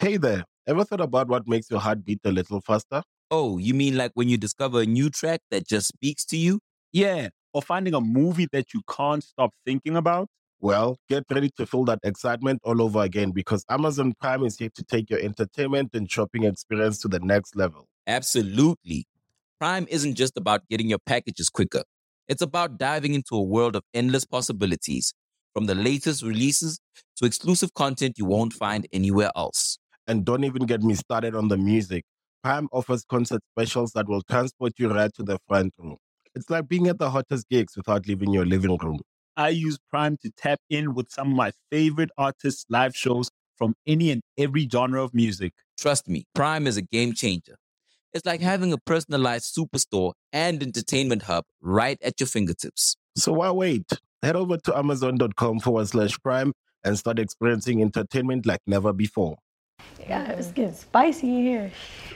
Hey there, ever thought about what makes your heart beat a little faster? Oh, you mean like when you discover a new track that just speaks to you? Yeah, or finding a movie that you can't stop thinking about. Well, get ready to feel that excitement all over again because Amazon Prime is here to take your entertainment and shopping experience to the next level. Absolutely. Prime isn't just about getting your packages quicker. It's about diving into a world of endless possibilities, from the latest releases to exclusive content you won't find anywhere else. And don't even get me started on the music. Prime offers concert specials that will transport you right to the front row. It's like being at the hottest gigs without leaving your living room. I use Prime to tap in with some of my favorite artists' live shows from any and every genre of music. Trust me, Prime is a game changer. It's like having a personalized superstore and entertainment hub right at your fingertips. So why wait? Head over to amazon.com/prime and start experiencing entertainment like never before. Yeah, it's getting spicy in here.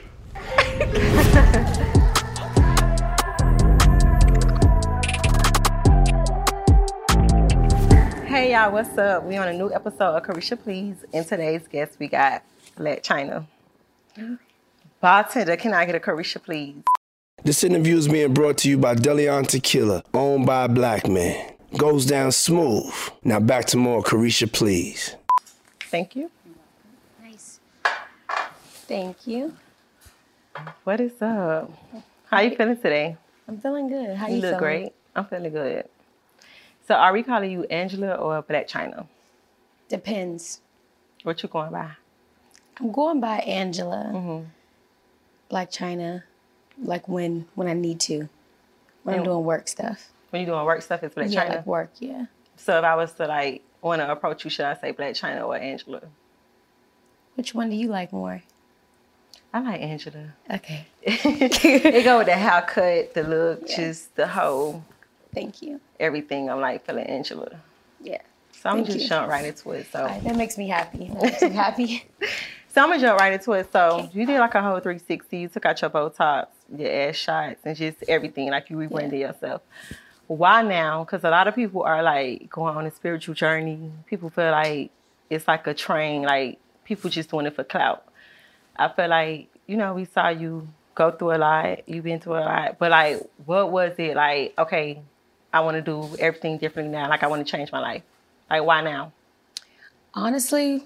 Hey y'all, what's up? We on a new episode of Carisha Please. In today's guest, we got Blac Chyna. Bartender, can I get a Carisha Please? This interview is being brought to you by Deleon Tequila, owned by a black man. Goes down smooth. Now back to more Carisha Please. Thank you. Nice. Thank you. What is up? How you feeling today? I'm feeling good. How You you look feeling? great. I'm feeling good. So are we calling you Angela or Blac Chyna? Depends. What you going by? I'm going by Angela. Mm-hmm. Blac Chyna, like when I need to. When I'm doing work stuff. When you doing work stuff, it's Blac Yeah, Chyna? like work, yeah. So if I was to like want to approach you, should I say Blac Chyna or Angela? Which one do you like more? I like Angela. Okay. It go with the haircut, the look, Yeah. just the whole Thank you. everything. I'm like feeling Angela. Yeah. So I'm Thank just you. jump right into it. So All right, that makes me happy. That makes me happy. I'm gonna jump right into it. So Okay. you did like a whole 360. You took out your Botox, your ass shots, and just everything. Like you rebranded yourself. Why now? Because a lot of people are like going on a spiritual journey. People feel like it's like a train. Like people just doing it for clout. I feel like, we saw you go through a lot. You've been through a lot. But like, what was it like, okay, I want to do everything differently now. Like I want to change my life. Like why now? Honestly,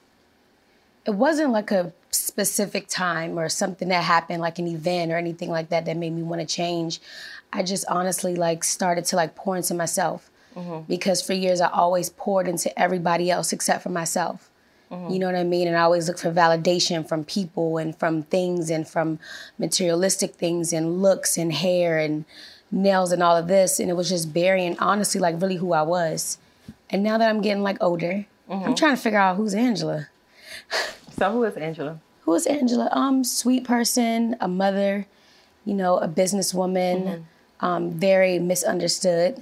it wasn't like a specific time or something that happened, like an event or anything like that made me want to change. I just honestly started to pour into myself because for years I always poured into everybody else except for myself. You know what I mean? And I always look for validation from people and from things and from materialistic things and looks and hair and nails and all of this. And it was just burying, honestly, really who I was. And now that I'm getting older, I'm trying to figure out who's Angela. So who is Angela? Who is Angela? Sweet person, a mother, a businesswoman, very misunderstood,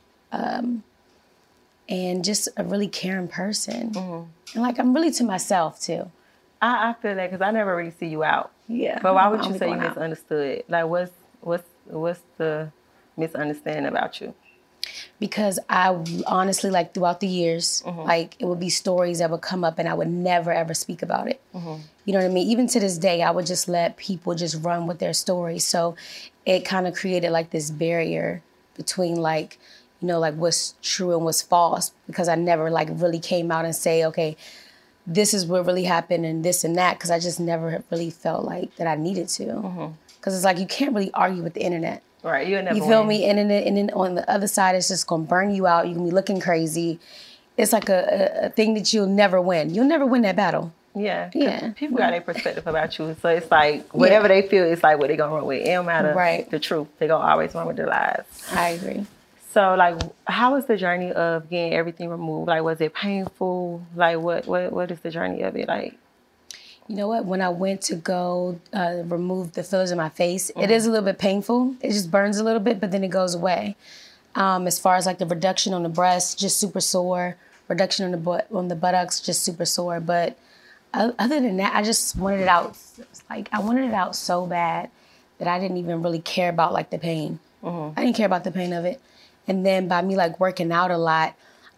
and just a really caring person. And I'm really to myself too. I feel that because I never really see you out. Yeah. But why would I'm you say you going out. misunderstood? Like what's the misunderstanding about you? Because I honestly, throughout the years, it would be stories that would come up and I would never, ever speak about it. You know what I mean? Even to this day, I would just let people just run with their stories. So it kind of created this barrier between what's true and what's false, because I never really came out and say, okay, this is what really happened and this and that, because I just never really felt that I needed to. Because it's you can't really argue with the internet. Right, you'll never You feel win. me? And then on the other side, it's just going to burn you out. You're going to be looking crazy. It's a thing that you'll never win. You'll never win that battle. Yeah. 'Cause Yeah. People got their perspective about you. So it's whatever they feel, it's what they going to run with. It don't matter Right. the truth. They going to always run with their lies. I agree. So how was the journey of getting everything removed? Was it painful? What is the journey of it like? You know what? When I went to go remove the fillers in my face, it is a little bit painful. It just burns a little bit, but then it goes away. As far as the reduction on the breast, just super sore. Reduction on the buttocks, just super sore. But other than that, I just wanted it out. I wanted it out so bad that I didn't even really care about the pain. I didn't care about the pain of it. And then by me working out a lot,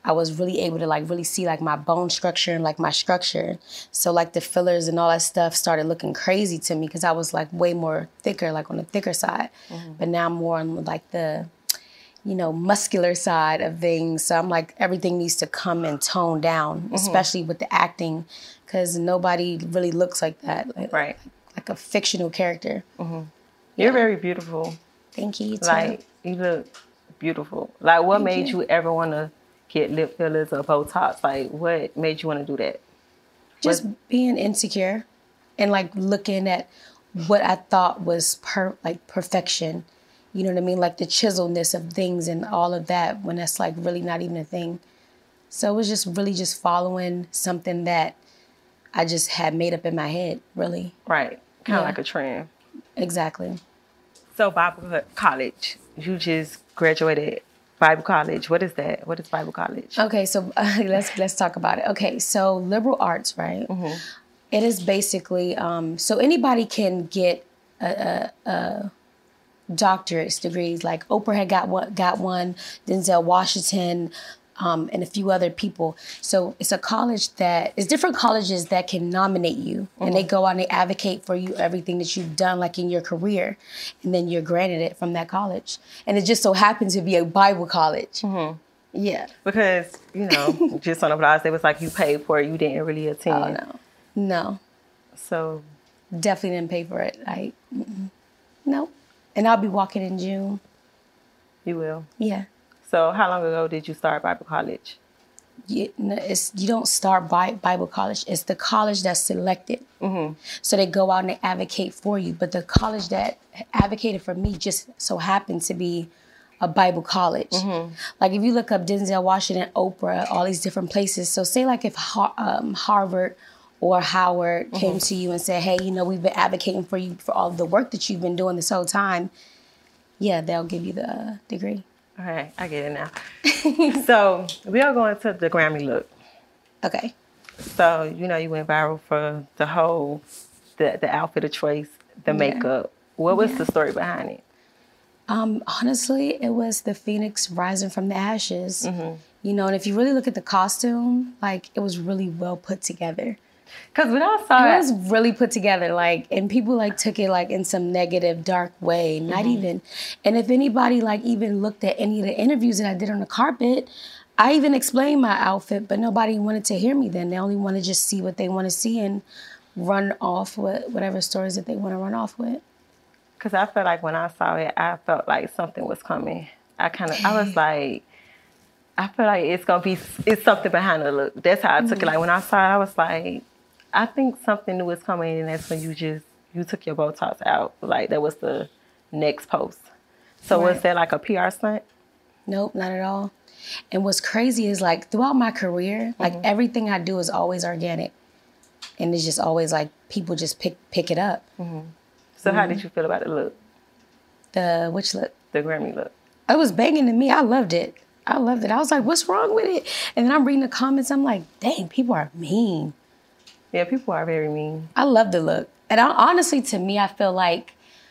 I was really able to like really see like my bone structure and like my structure. So like the fillers and all that stuff started looking crazy to me because I was like way more thicker, like on the thicker side. But now I'm more on like the, muscular side of things. So I'm like, everything needs to come and tone down, especially with the acting, because nobody really looks like that. Right. Like a fictional character. You're very beautiful. Thank you. You too. Like, you look beautiful. Like, what made you ever want to get lip fillers or Botox? Like, what made you want to do that? Just being insecure and like looking at what I thought was perfection. You know what I mean? Like the chiseledness of things and all of that when that's like really not even a thing. So it was just really just following something that I just had made up in my head, really. Right. Kind of like a trend. Exactly. So Bible college, you just graduated Bible college. What is that? What is Bible college? Okay, so let's talk about it. Okay, so liberal arts, right? It is basically so anybody can get a doctorate degrees. Like Oprah had got one, Denzel Washington, and a few other people. So it's a college it's different colleges that can nominate you, and they go out and they advocate for you everything that you've done, like in your career, and then you're granted it from that college. And it just so happens to be a Bible college. Yeah. Because, just on the blog, it was like you paid for it, you didn't really attend. Oh, no. So. Definitely didn't pay for it. No. And I'll be walking in June. You will? Yeah. So how long ago did you start Bible college? You don't start Bible college. It's the college that's selected. So they go out and they advocate for you. But the college that advocated for me just so happened to be a Bible college. Like if you look up Denzel Washington, Oprah, all these different places. So say like if Harvard or Howard came to you and said, hey, we've been advocating for you for all the work that you've been doing this whole time. Yeah, they'll give you the degree. All right, I get it now. So we are going to the Grammy look. Okay. So, you went viral for the whole, the outfit of choice, the makeup. What was the story behind it? Honestly, it was the phoenix rising from the ashes. And if you really look at the costume, like it was really well put together. Because when I saw it was really put together, like, and people like took it like in some negative, dark way. Not even. And if anybody like even looked at any of the interviews that I did on the carpet, I even explained my outfit, but nobody wanted to hear me then. They only want to just see what they want to see and run off with whatever stories that they want to run off with. Because I felt like when I saw it, I felt like something was coming. I was like, I feel like it's something behind the look. That's how I took it. Like when I saw it, I was like, I think something new is coming, and that's when you took your Botox out. Like that was the next post. So was that like a PR stunt? Nope, not at all. And what's crazy is like throughout my career, like everything I do is always organic. And it's just always like people just pick it up. So how did you feel about the look? Which look? The Grammy look. It was banging to me. I loved it. I was like, what's wrong with it? And then I'm reading the comments. I'm like, dang, people are mean. Yeah, people are very mean. I love the look. And honestly, to me, I feel like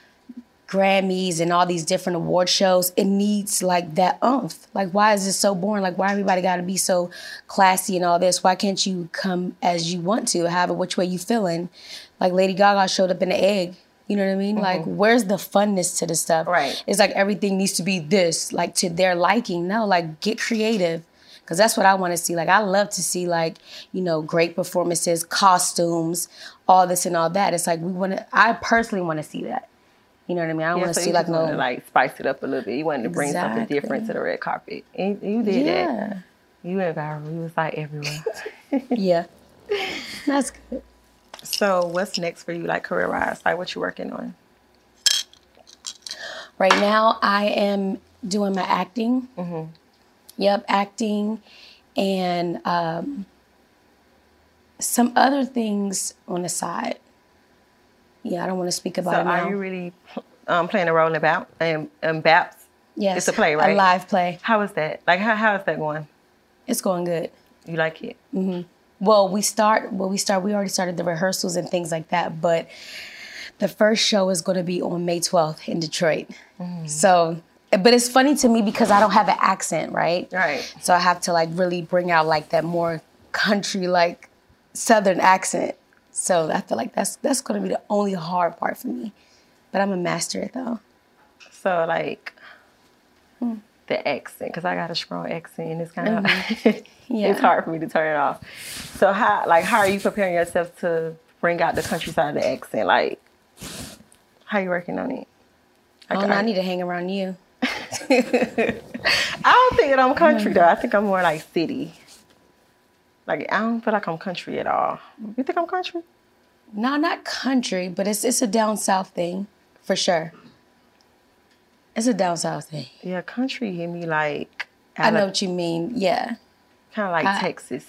Grammys and all these different award shows, it needs like that oomph. Like, why is it so boring? Like, why everybody got to be so classy and all this? Why can't you come as you want to, however which way you feeling? Like Lady Gaga showed up in the egg. You know what I mean? Like, where's the funness to the stuff? Right. It's like everything needs to be this, like to their liking. No, like get creative. Because that's what I want to see. Like, I love to see, like, great performances, costumes, all this and all that. It's like I personally want to see that. You know what I mean? I don't want to see, like, no... to, like, spice it up a little bit. You wanted to bring something different to the red carpet. And you did that. You went viral. You was, like, everywhere. Yeah. That's good. So what's next for you, like, career-wise? Like, what you working on? Right now, I am doing my acting. Yep, acting and some other things on the side. Yeah, I don't want to speak about it now. So are you really playing a role in BAPS? Yes. It's a play, right? A live play. How is that? Like, how is that going? It's going good. You like it? Well, we already started the rehearsals and things like that, but the first show is going to be on May 12th in Detroit. So But it's funny to me because I don't have an accent, right? Right. So I have to like really bring out like that more country, like Southern accent. So I feel like that's going to be the only hard part for me. But I'm gonna master it though. So like the accent, because I got a strong accent and it's kind of Yeah. it's hard for me to turn it off. So how are you preparing yourself to bring out the countryside of the accent? Like how you working on it? Like, I need to hang around you. I don't think that I'm country though. I think I'm more like city. Like I don't feel like I'm country at all. You think I'm country? No, not country, but it's a down south thing, for sure. It's a down south thing. Yeah, country hit me like I know what you mean. Yeah. kind of like Texas.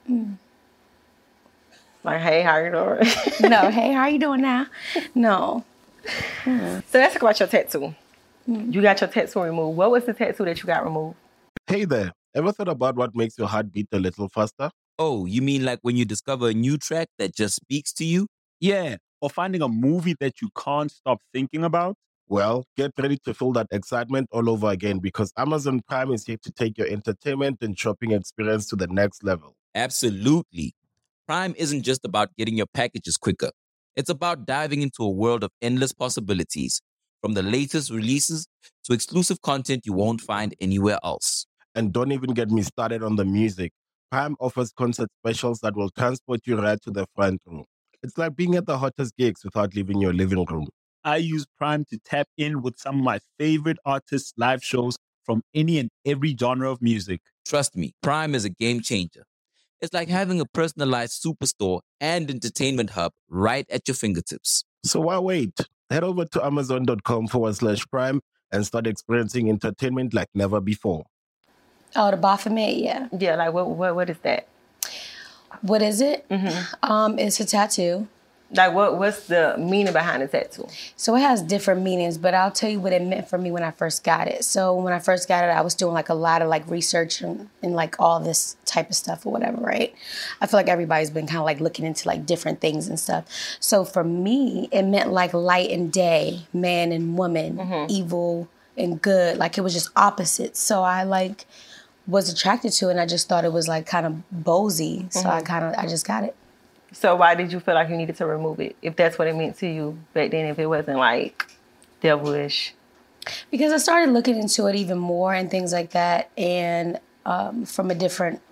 Like, hey, how you doing? No, hey, how you doing now? No. So let's talk about your tattoo. You got your tattoo removed. What was the tattoo that you got removed? Hey there, ever thought about what makes your heart beat a little faster? Oh, you mean like when you discover a new track that just speaks to you? Yeah. Or finding a movie that you can't stop thinking about. Well, get ready to feel that excitement all over again because Amazon Prime is here to take your entertainment and shopping experience to the next level. Absolutely. Prime isn't just about getting your packages quicker. It's about diving into a world of endless possibilities, from the latest releases to exclusive content you won't find anywhere else. And don't even get me started on the music. Prime offers concert specials that will transport you right to the front row. It's like being at the hottest gigs without leaving your living room. I use Prime to tap in with some of my favorite artists' live shows from any and every genre of music. Trust me, Prime is a game changer. It's like having a personalized superstore and entertainment hub right at your fingertips. So why wait? Head over to amazon.com/prime and start experiencing entertainment like never before. Oh, the Baphomet, yeah. Yeah, like what is that? What is it? It's a tattoo. Like what's the meaning behind the tattoo? So it has different meanings, but I'll tell you what it meant for me when I first got it. So when I first got it, I was doing like a lot of like research and like all this type of stuff or whatever, right? I feel like everybody's been kind of like looking into like different things and stuff. So for me, it meant like light and day, man and woman, evil and good. Like it was just opposites. So I like was attracted to it and I just thought it was like kind of ballsy. So I just got it. So why did you feel like you needed to remove it? If that's what it meant to you back then, if it wasn't like devilish. Because I started looking into it even more and things like that, and from a different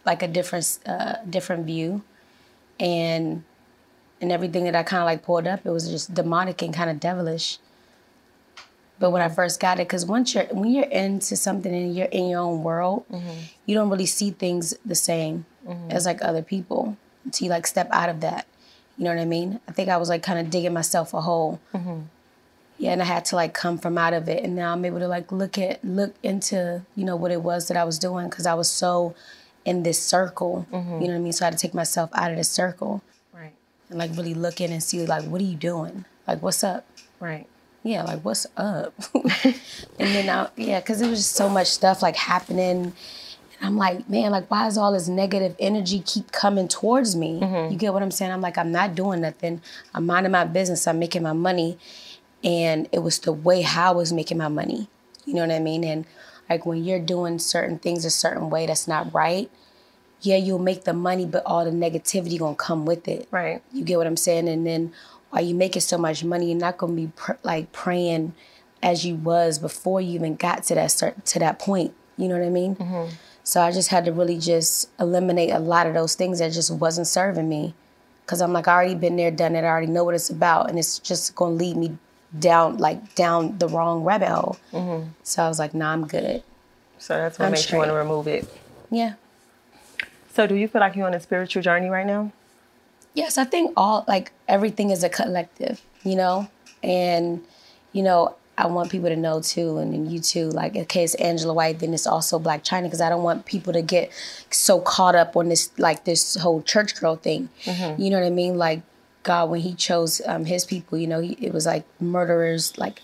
view, and everything that I kind of like pulled up, it was just demonic and kind of devilish. But when I first got it, because when you're into something and you're in your own world, you don't really see things the same as like other people until you like step out of that. You know what I mean? I think I was like kind of digging myself a hole. Yeah, and I had to like come from out of it, and now I'm able to like look into what it was that I was doing because I was so in this circle. You know what I mean? So I had to take myself out of this circle, Right. and like really look in and see like what are you doing? Like what's up? Right. Yeah, like what's up? And then because it was just so much stuff like happening. And I'm like, man, like why is all this negative energy keep coming towards me? You get what I'm saying? I'm like, I'm not doing nothing. I'm minding my business. I'm making my money. And it was the way how I was making my money. You know what I mean? And like when you're doing certain things a certain way that's not right, yeah, you'll make the money, but all the negativity gonna come with it. Right. You get what I'm saying? And then while you making so much money, you're not gonna be praying as you was before you even got to that point. You know what I mean? So I just had to really just eliminate a lot of those things that just wasn't serving me. Cause I'm like, I already been there, done it. I already know what it's about, and it's just gonna lead me down the wrong rabbit hole. So I was like, nah, I'm good. So that's what makes you want to remove it. Yeah. So do you feel like you're on a spiritual journey right now? Yes, I think everything is a collective, and, I want people to know too, and then you too, like, okay, it's Angela White, then it's also Blac Chyna, because I don't want people to get so caught up on this whole church girl thing. You know what I mean? Like, God, when he chose his people, it was like murderers, like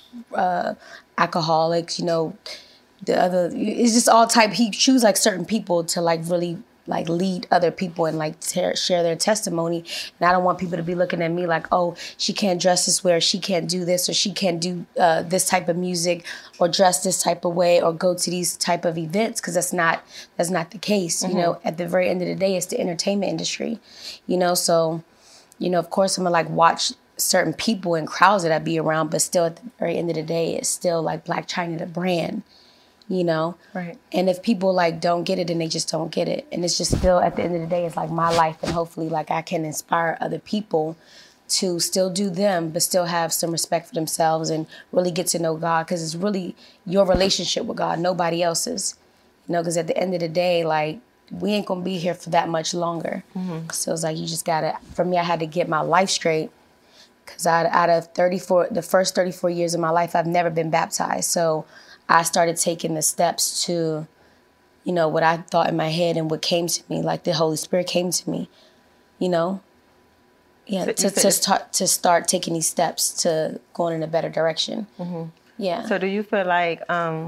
alcoholics, it's just all type. He chose like certain people to like really like lead other people and like share their testimony. And I don't want people to be looking at me like, oh, she can't dress this way, or she can't do this, or she can't do this type of music, or dress this type of way, or go to these type of events, because that's not the case. You know, at the very end of the day, it's the entertainment industry. You know, so, you know, of course I'm gonna like watch certain people and crowds that I be around, but still at the very end of the day, it's still like Blac Chyna, the brand. You know? Right. And if people like don't get it, then they just don't get it. And it's just still, at the end of the day, it's like my life, and hopefully like I can inspire other people to still do them, but still have some respect for themselves and really get to know God, because it's really your relationship with God, nobody else's. You know, because at the end of the day, like, we ain't gonna be here for that much longer. So it's like, you just gotta, for me, I had to get my life straight, because out of the first 34 years of my life, I've never been baptized. So I started taking the steps to, you know, what I thought in my head and what came to me, like the Holy Spirit came to me, you know? Yeah, to start taking these steps to going in a better direction. Yeah. So do you feel like,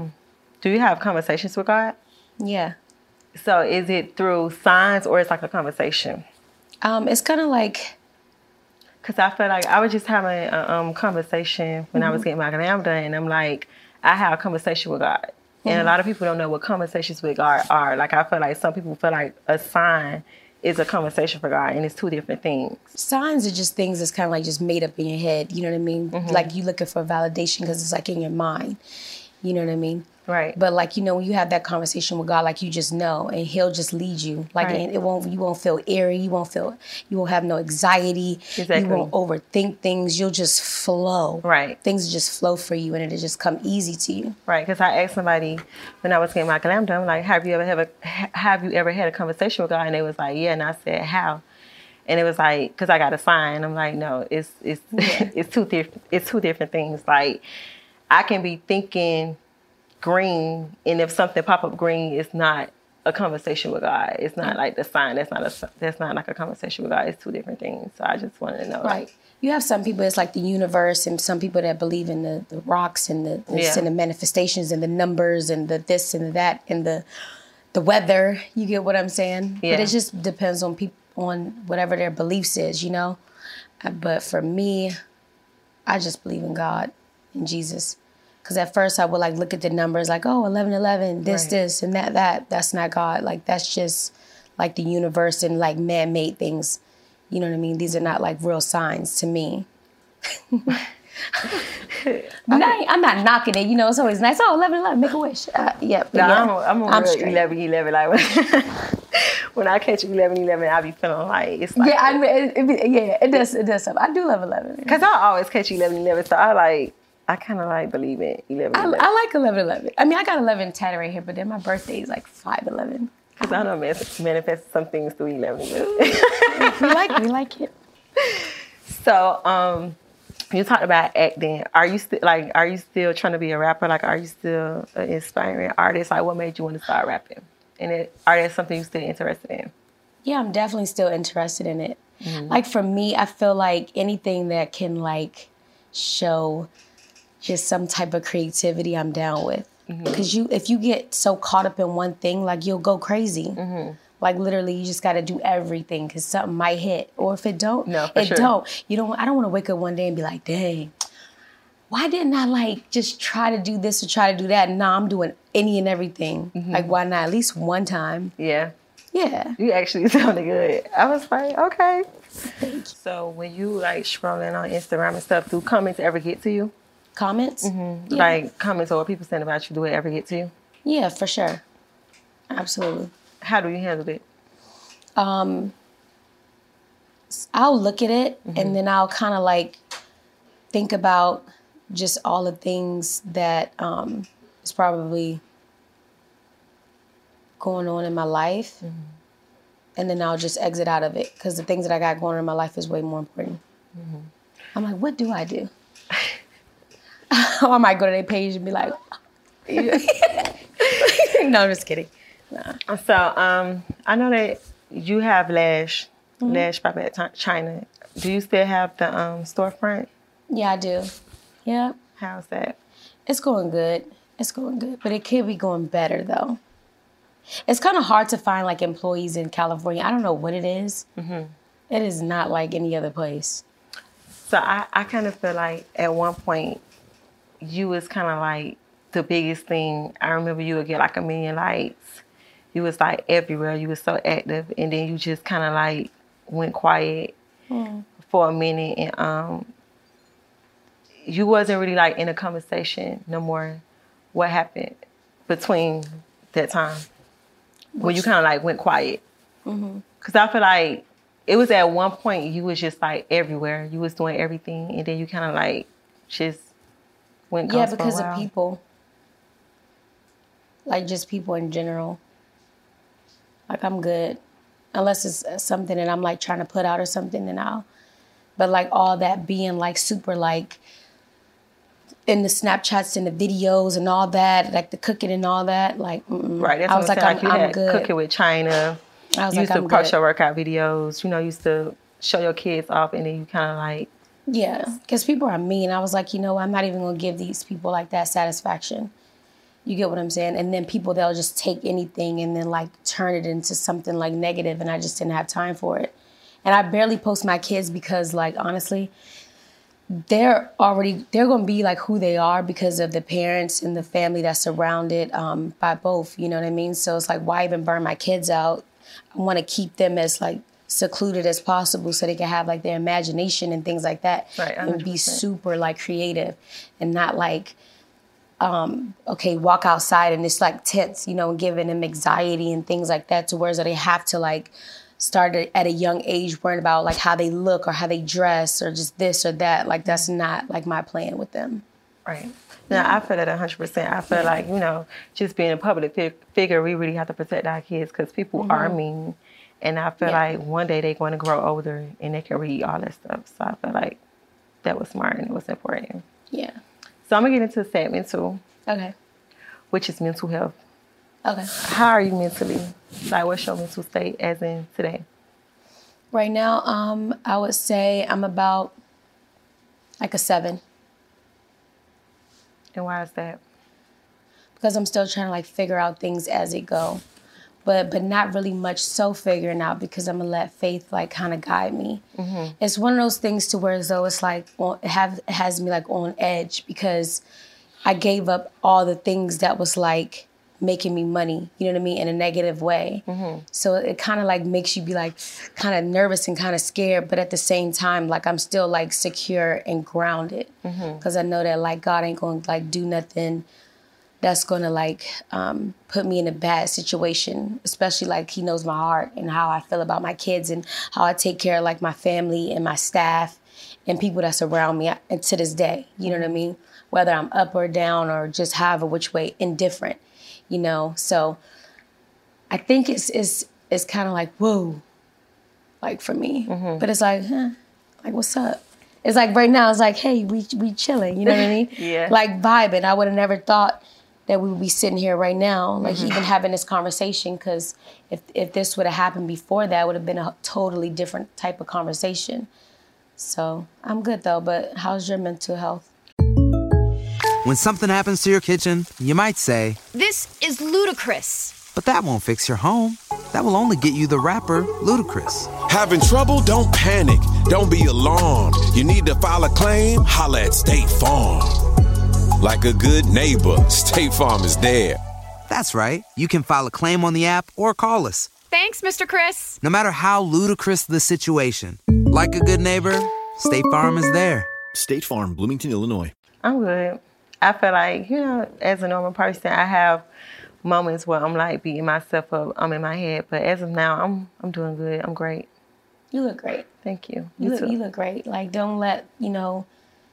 do you have conversations with God? Yeah. So is it through signs, or it's like a conversation? It's kind of like... Because I feel like I was just having a conversation when I was getting my glam done, and I'm like, I have a conversation with God. And a lot of people don't know what conversations with God are. Like, I feel like some people feel like a sign is a conversation for God, and it's two different things. Signs are just things that's kind of like just made up in your head. You know what I mean? Like, you looking for validation because it's like in your mind. You know what I mean? Right. But like, you know, when you have that conversation with God, like, you just know, and He'll just lead you. Like, Right. and you won't feel eerie. You won't have no anxiety. Exactly. You won't overthink things. You'll just flow. Right. Things will just flow for you, and it'll just come easy to you. Right, because I asked somebody when I was getting my glam done, like, have you ever had a conversation with God? And they was like, yeah. And I said, how? And it was like, because I got a sign. I'm like, no, it's two different things. Like, I can be thinking green, and if something pop up green, it's not a conversation with God. It's not like the sign. That's not like a conversation with God. It's two different things. So I just wanted to know. Right. Like, You have some people, it's like the universe, and some people that believe in the rocks and the manifestations and the numbers and the this and the that and the weather. You get what I'm saying? Yeah. But it just depends on people, on whatever their beliefs is, you know? But for me, I just believe in God and Jesus. Because at first I would like look at the numbers like, oh, 1111, this, and that. That's not God. Like, that's just like the universe and like man-made things. You know what I mean? These are not like real signs to me. I'm not knocking it. You know, it's always nice. Oh, 1111, make a wish. I'm a real straight. 1111. Like, when I catch 1111, I be feeling like it's like. Yeah, it does something. I do love 11. Because I always catch 1111, so I kind of like believe in 1111. I like 1111. I mean, I got 11 tatted right here, but then my birthday is like 5/11. Because I know manifest some things through 1111. We like it. So, you talked about acting. Are you still trying to be a rapper? Like, are you still an inspiring artist? Like, what made you want to start rapping? And are there something you're still interested in? Yeah, I'm definitely still interested in it. Like, for me, I feel like anything that can like show just some type of creativity, I'm down with. Because if you get so caught up in one thing, like, you'll go crazy. Like, literally, you just got to do everything because something might hit. Or if it don't, I don't want to wake up one day and be like, dang, why didn't I, like, just try to do this or try to do that? Nah, I'm doing any and everything. Like, why not? At least one time. Yeah. Yeah. You actually sounded good. I was like, okay. So when you, like, scrolling on Instagram and stuff, do comments ever get to you? Comments? Yeah. Like, comments or what people saying about you, do it ever get to you? Yeah, for sure. Absolutely. How do you handle it? I'll look at it and then I'll kind of like think about just all the things that is probably going on in my life. And then I'll just exit out of it because the things that I got going on in my life is way more important. I'm like, what do I do? Or I might go to their page and be like, no, I'm just kidding. Nah. So, I know that you have Lash by Blac Chyna. Do you still have the storefront? Yeah, I do. Yeah. How's that? It's going good. But it could be going better, though. It's kind of hard to find like employees in California. I don't know what it is. Mm-hmm. It is not like any other place. So I kind of feel like at one point you was kind of like the biggest thing. I remember you would get like 1 million likes. You was like everywhere. You was so active, and then you just kind of like went quiet for a minute, and you wasn't really like in a conversation no more. What happened between that time when you kind of like went quiet? Because I feel like it was at one point you was just like everywhere. You was doing everything, and then you kind of like just went ghost. Yeah, because of people. Like just people in general. Like I'm good. Unless it's something that I'm like trying to put out or something, then I'll. But like all that being like super like in the Snapchats and the videos and all that, like the cooking and all that, like right. That's I was what like, I'm I'm good. Cooking with China. I was you like, used to I'm post good. your workout videos. You know, used to show your kids off, and then you kind of like. Yeah, because people are mean. I was like, you know, I'm not even gonna give these people like that satisfaction. You get what I'm saying? And then people, they'll just take anything and then like turn it into something like negative, and I just didn't have time for it. And I barely post my kids because like, honestly, they're going to be like who they are because of the parents and the family that's surrounded by both, you know what I mean? So it's like, why even burn my kids out? I want to keep them as like secluded as possible so they can have like their imagination and things like that. Right, 100%. And be super like creative and not like, okay, walk outside and it's like tense, you know, giving them anxiety and things like that to where they have to like start at a young age worrying about like how they look or how they dress or just this or that. Like that's not like my plan with them. Right. Now, I feel that 100%. I feel like, you know, just being a public figure, we really have to protect our kids because people are mean. And I feel like one day they're going to grow older and they can read all that stuff. So I feel like that was smart and it was important. Yeah. So I'm going to get into segment 2. Okay. Which is mental health. Okay. How are you mentally? Like, what's your mental state as in today? Right now, I would say I'm about like a 7. And why is that? Because I'm still trying to like figure out things as it go. But not really much so figuring out because I'm going to let faith like kind of guide me. It's one of those things to where as though it's like, it has me like on edge because I gave up all the things that was like making me money, you know what I mean, in a negative way. So it kind of like makes you be like kind of nervous and kind of scared, but at the same time, like I'm still like secure and grounded because I know that like God ain't going to like do nothing that's going to like put me in a bad situation, especially like he knows my heart and how I feel about my kids and how I take care of like my family and my staff and people that surround me and to this day, you know what I mean? Whether I'm up or down or just however which way, indifferent, you know? So I think it's kind of like, whoa, like for me. But it's like, like what's up? It's like right now, it's like, hey, we chilling, you know what I mean? Yeah. Like vibing. I would have never thought that we would be sitting here right now, like even having this conversation, because if this would have happened before that, it would have been a totally different type of conversation. So I'm good though, but how's your mental health? When something happens to your kitchen, you might say, "This is ludicrous." But that won't fix your home. That will only get you the rapper, Ludacris. Having trouble? Don't panic. Don't be alarmed. You need to file a claim? Holla at State Farm. Like a good neighbor, State Farm is there. That's right. You can file a claim on the app or call us. Thanks, Mr. Chris. No matter how ludicrous the situation, like a good neighbor, State Farm is there. State Farm, Bloomington, Illinois. I'm good. I feel like, you know, as a normal person, I have moments where I'm like beating myself up. I'm in my head. But as of now, I'm doing good. I'm great. You look great. Thank you. You too. look great. Like, don't let, you know,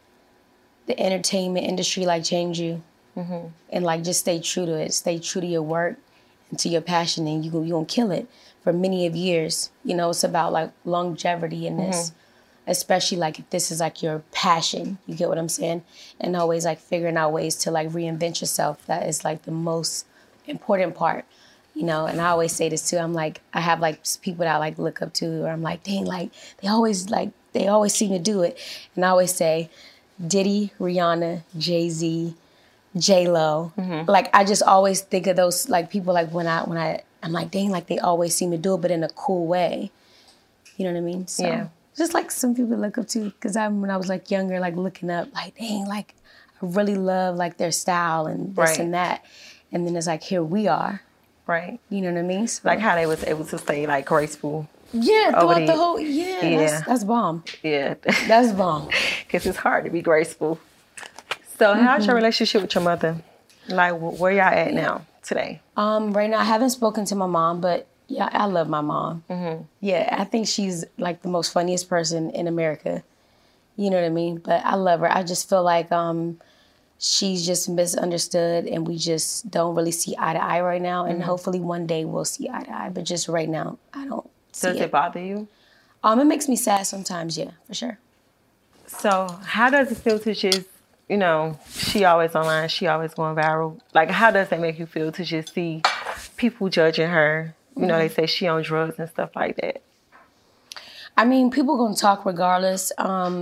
the entertainment industry like change you. And like just stay true to it. Stay true to your work and to your passion, and you're going to kill it for many of years. You know, it's about like longevity in this, especially like if this is like your passion, you get what I'm saying? And always like figuring out ways to like reinvent yourself. That is like the most important part, you know? And I always say this too. I'm like, I have like people that I like look up to, or I'm like, dang, like they always seem to do it. And I always say, Diddy, Rihanna, Jay-Z, J-Lo. Like, I just always think of those, like, people, like, when I'm like, dang, like, they always seem to do it, but in a cool way. You know what I mean? So, Yeah. just, like, some people to look up to. Because when I was, like, younger, like, looking up, like, dang, like, I really love, like, their style and this and that. And then it's like, here we are. Right. You know what I mean? So, Like how they was able to stay, like, graceful. yeah, throughout the whole, that's bomb. Yeah. That's bomb. Because it's hard to be graceful. So how's your relationship with your mother? Like, where y'all at now, today? Right now, I haven't spoken to my mom, but yeah, I love my mom. Yeah, I think she's like the most funniest person in America. You know what I mean? But I love her. I just feel like she's just misunderstood and we just don't really see eye to eye right now. And hopefully one day we'll see eye to eye. But just right now, I don't see Does it bother you? It makes me sad sometimes, yeah, for sure. So how does it feel to just, you know, she always online, she always going viral. Like, how does that make you feel to just see people judging her? You know, they say she on drugs and stuff like that. I mean, people gonna talk regardless.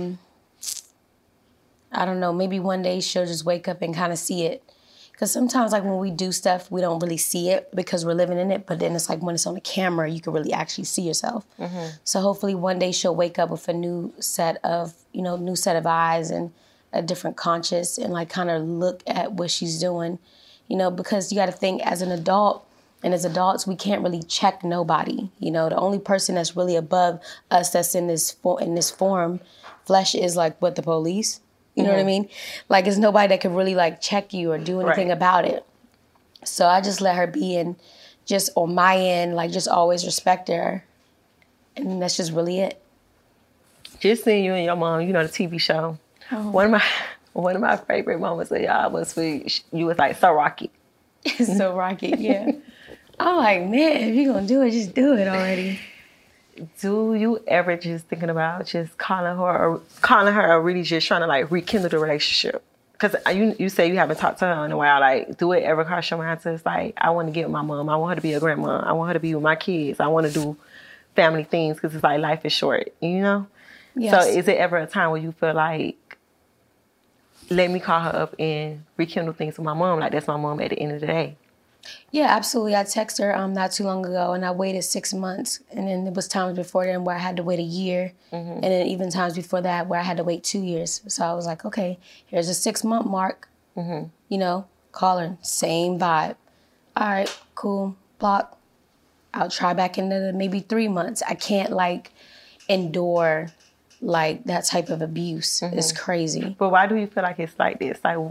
I don't know, maybe one day she'll just wake up and kind of see it. Because sometimes, like, when we do stuff, we don't really see it because we're living in it. But then it's like when it's on the camera, you can really actually see yourself. So hopefully one day she'll wake up with a new set of eyes and a different conscience and, like, kind of look at what she's doing. You know, because you got to think, as an adult and as adults, we can't really check nobody. You know, the only person that's really above us that's in this form, flesh, is, like, what, the police? You know what I mean? Like, there's nobody that could really, like, check you or do anything about it. So I just let her be, and just on my end, like, just always respect her. And that's just really it. Just seeing you and your mom, you know, the TV show. Oh. One of my favorite moments of y'all was when you was like, so rocky. So rocky, yeah. I'm like, man, if you're going to do it, just do it already. Do you ever just thinking about just calling her or really just trying to, like, rekindle the relationship? Because you say you haven't talked to her in a while. Like, do it ever cross your mind to, it's like, I want to get with my mom. I want her to be a grandma. I want her to be with my kids. I want to do family things because it's like life is short, you know? Yes. So is it ever a time where you feel like, let me call her up and rekindle things with my mom? Like, that's my mom at the end of the day. Yeah, absolutely. I texted her not too long ago, and I waited 6 months. And then there was times before then where I had to wait a year. And then even times before that where I had to wait 2 years. So I was like, okay, here's a 6-month mark. You know, call her, same vibe. All right, cool, block. I'll try back into maybe 3 months. I can't, like, endure, like, that type of abuse. It's crazy. But why do you feel like it's like this? Like,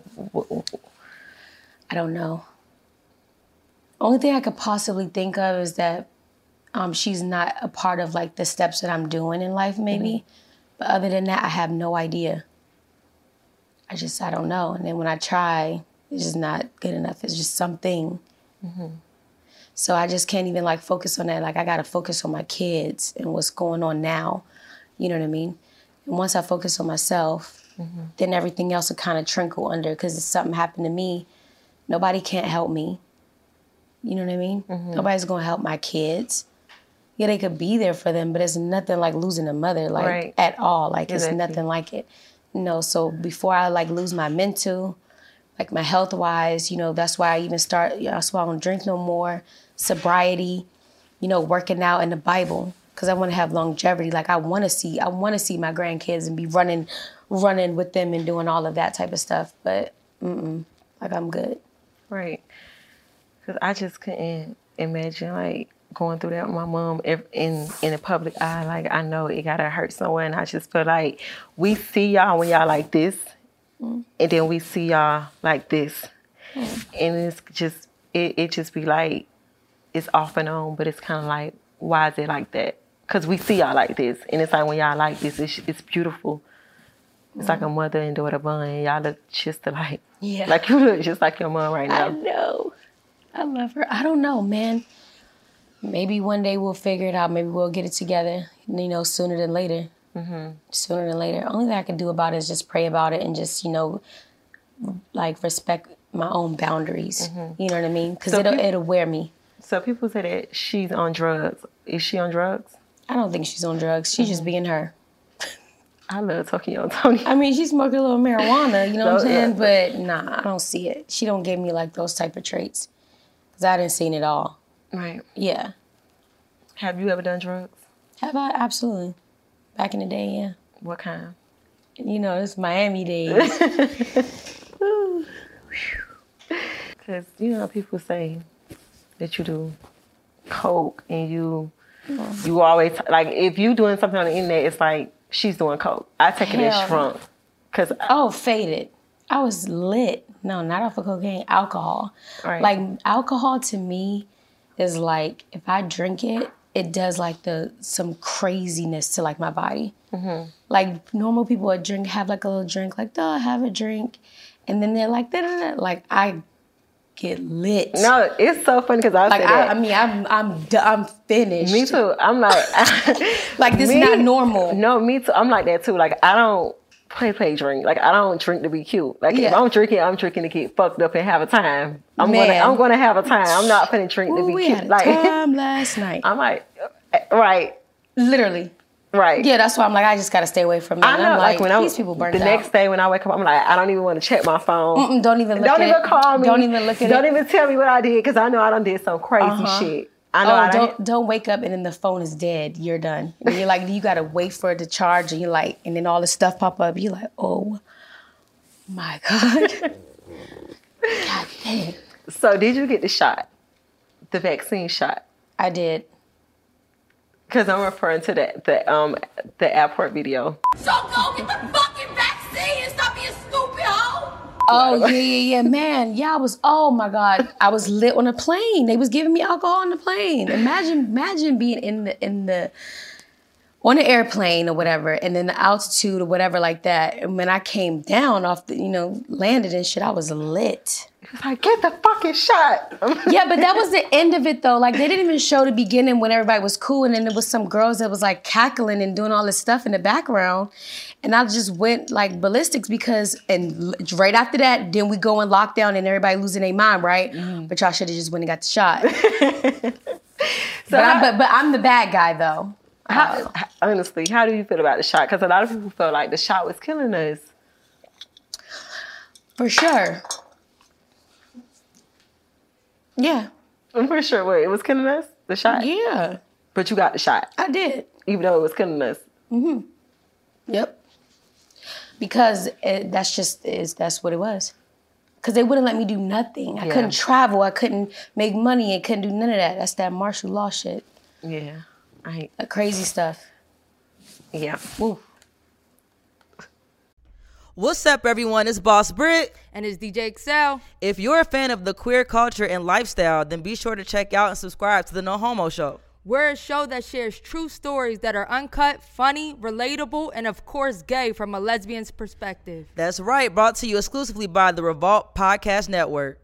I don't know. Only thing I could possibly think of is that she's not a part of, like, the steps that I'm doing in life, maybe. But other than that, I have no idea. I don't know. And then when I try, it's just not good enough. It's just something. So I just can't even, like, focus on that. Like, I got to focus on my kids and what's going on now. You know what I mean? And once I focus on myself, then everything else will kind of trickle under, because if something happened to me, nobody can't help me. You know what I mean? Nobody's going to help my kids. Yeah, they could be there for them, but it's nothing like losing a mother, like, at all. Like, it's nothing like it. You know, so before I, like, lose my mental, like, my health-wise, you know, that's why I even that's why I don't drink no more. Sobriety, you know, working out in the Bible, because I want to have longevity. Like, I want to see my grandkids and be running with them and doing all of that type of stuff. But, like, I'm good. Right. Because I just couldn't imagine, like, going through that with my mom in a public eye. Like, I know it got to hurt somewhere. And I just feel like we see y'all when y'all like this. And then we see y'all like this. And it's just, it just be like, it's off and on. But it's kind of like, why is it like that? Because we see y'all like this. And it's like when y'all like this, it's beautiful. It's like a mother and daughter bond. And y'all look just alike. Yeah. Like, you look just like your mom right now. I know. I love her. I don't know, man. Maybe one day we'll figure it out. Maybe we'll get it together, you know, sooner than later. Sooner than later. Only thing I can do about it is just pray about it and just, you know, like, respect my own boundaries. You know what I mean? Because it'll wear me. So people say that she's on drugs. Is she on drugs? I don't think she's on drugs. She's just being her. I love Tokyo Tony. I mean, she smoked a little marijuana, you know what I'm saying? But nah, I don't see it. She don't give me like those type of traits. Because I didn't see it all. Right. Yeah. Have you ever done drugs? Have I? Absolutely. Back in the day, yeah. What kind? You know, it's Miami days. Because, you know, people say that you do coke and you always, like, if you doing something on the internet, it's like, she's doing coke. I take it as shrunk. Faded. I was lit. No, not off of cocaine, alcohol. Right. Like, alcohol to me is like, if I drink it, it does like some craziness to like my body. Mm-hmm. Like normal people would have like a little drink, like, have a drink. And then they're like, da-da-da. Like I get lit. No, it's so funny because I'm finished. Me too. I'm like, like this is not normal. No, me too. I'm like that too. Like I don't play drink. Like I don't drink to be cute. Like if I'm drinking to get fucked up and have a time. I'm gonna have a time. I'm not finna drink to be cute. We had a time last night. I'm like, right. Literally. Right. Yeah, that's why I'm like, I just gotta stay away from that. I know, I'm like when these people burnt out. The next day when I wake up, I'm like, I don't even want to check my phone. Don't even call me. Don't even look at it. Don't even tell me what I did because I know I done did some crazy shit. I know don't wake up and then the phone is dead. You're done. And you're like, you gotta wait for it to charge, and you're like, and then all this stuff pop up. You're like, oh my God. God damn. So did you get the shot? The vaccine shot? I did. Because I'm referring to the airport video. So go get the fucking vaccine and stop being stupid, hoe! Oh, yeah, man. Yeah, oh my God. I was lit on a plane. They was giving me alcohol on the plane. Imagine being on an airplane or whatever, and then the altitude or whatever like that. And when I came down off landed and shit, I was lit. It's like, get the fucking shot. Yeah, but that was the end of it though. Like they didn't even show the beginning when everybody was cool, and then there was some girls that was like cackling and doing all this stuff in the background. And I just went like ballistics and right after that, then we go in lockdown and everybody losing their mind, right? Mm-hmm. But y'all should have just went and got the shot. But I'm the bad guy though. Honestly, how do you feel about the shot? Because a lot of people felt like the shot was killing us. For sure. Yeah. I'm pretty sure it was killing us, the shot? Yeah. But you got the shot. I did. Even though it was killing us. Mm-hmm. Yep. Because that's what it was. Because they wouldn't let me do nothing. I couldn't travel. I couldn't make money. I couldn't do none of that. That's that martial law shit. Yeah. That crazy stuff. Yeah. Ooh. What's up, everyone? It's Boss Brit. And it's DJ Excel. If you're a fan of the queer culture and lifestyle, then be sure to check out and subscribe to the No Homo Show. We're a show that shares true stories that are uncut, funny, relatable, and of course gay from a lesbian's perspective. That's right. Brought to you exclusively by the Revolt Podcast Network.